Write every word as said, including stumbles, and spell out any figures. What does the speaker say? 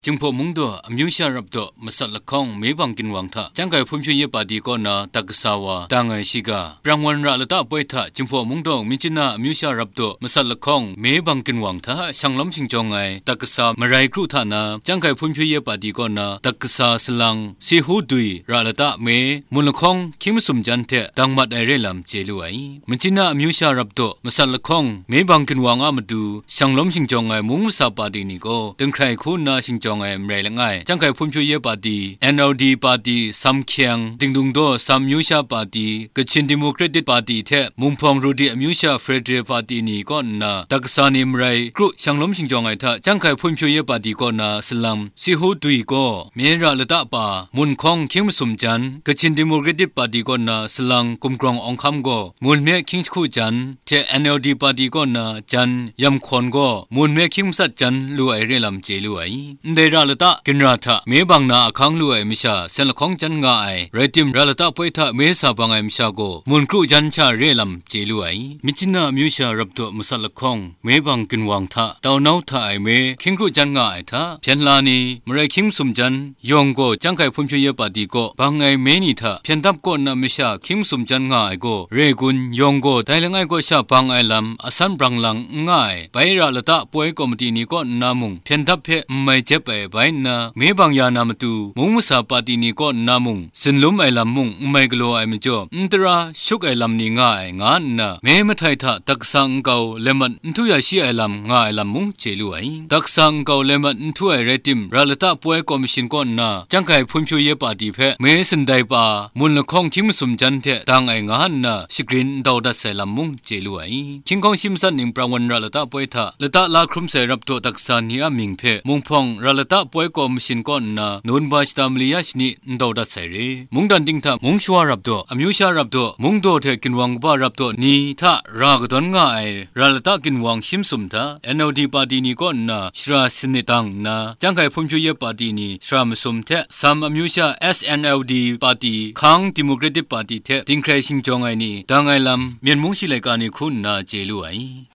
จึงพอมุงตัวอมิวชารับตัวมาสัตละข้องไม่บังกินวังท่าจังไก่พุ่มช่วยเยปาดีก็นาตักสาวาตังไงชิกาปรางวันระละตาป่วยท่าจึงพอมุงตัวมิจินาอมิวชารับตัวมาสัตละข้องไม่บังกินวังท่าช่างล้ำชิงจงไงตักสามาไรครูท่านาจังไก่พุ่มช่วยเยปาดีก็นาตักสาสลังสีหูดุยระละตาเมมุลข้องคิมสุมจันเทตังมัดไอเรลำเจลุไอมิจินาอมิวชารับตัวมาสัตละข้องไม่บังกินวังอามาดูช่างล้ำชิงจงไงมุงสาปาดีนี่ก็ตึงใครคู่นาชิงจงไงไม่ไรละไงจังไก่พุ่มช่วยเยปาดี เอ็น แอล ดี ปาดีซัมเคียงติงดุงโดซัมยูชาปาดีกชินดิโมแครติกปาดีเทมุงพองรูดีอมิวชาเฟรเดรปาดีนี่ก็นาตักษานิมไรกรุช่างล้มชิงจงไงท่าจังไก่พุ่มช่วยเยปาดีก็นาสลัมสิหูดุยก็เมียระละตาปามุนคองคิงสมจันกชินดิโมแครติกปาดีก็นาสลังกุมกรององคำก็มุนเมียคิงคู่จันเท เอ็น แอล ดี ปาดีก็นาจันยำคนก็มุนเมียคิงสัจจันลุไอเรลำเจลุไอเดระละตากินราท่าเมบังนาคังลุไอมิชาเซลของจันงาไอเรติมระละตาป่วยท่าเมสาบังไอมิชาโกมุนครูจันชาเรลำเจลุไอมิจินามิวชารับตัวมุสลของเมบังกินวังท่าตาวนาวท่าไอเมคิงครูจันงาไอท่าเพียนลานีมไรคิงสุมจันยองโกจังไก่พุ่มช่วยปาดีโกบังไอเมนีท่าเพียนทับโกนามิชาคิงสุมจันงาไอโกเรกุนยองโกไดละไงโกชาบังไอลำอสันบรังลังง่ายไประละตาป่วยกอมตีนี้ก็นามุงเพียนทับเพไม่เจ็บไปไปนาเมบังยานามตูมุงมุสาปาตีนี้ก็นามุงสินลุมไอลำมุงไม่กลัวไอมจ่ออินตราชุกไอลำนี้ง่ายงานนาเมมไทยท่าตักสังเกาเลมันทุยาชีไอลำง่ายลำมุงเจลุไอตักสังเกาเลมันทุยเรติมระละตาป่วยกอมชินก็นาจังไก่พุ่มช่วยปาดีเพเมสินไดปามุนละข้องทิมสมจันเทตังไองานนาสิกรินดาวดัสไอลำมุงเจลุไอคิงของชิมสันนิงปรางวันระละตาป่วยท่าละตาลาครุมเสรับตัวตักสันนี้อามิงเพมุงพองระละตาป่วยกอมชินก็นานุนบาชตามลียชนีดาวดัสไซเรมุงดันดิงท่ามุงชัวรับตัวอมิวชารับตัวมุงโดเทกินวังบ้ารับตัวนี้ท่ารากดอนง่ายระละตากินวังชิมสุมท่า เอ็น แอล ดี ปาดีนี้ก็นาชราสนิตังนาจังไก่พุ่มช่วยปาดีนี้ชรามุสมเทซัมอมิวชา เอส แอน แอล ดี ปาดีคังดิโมแครติกปาดีเทติงใครชิงจงไอนี้ดังไอลำเมียนมุงชิเลกานีคุณนาเจลุไอ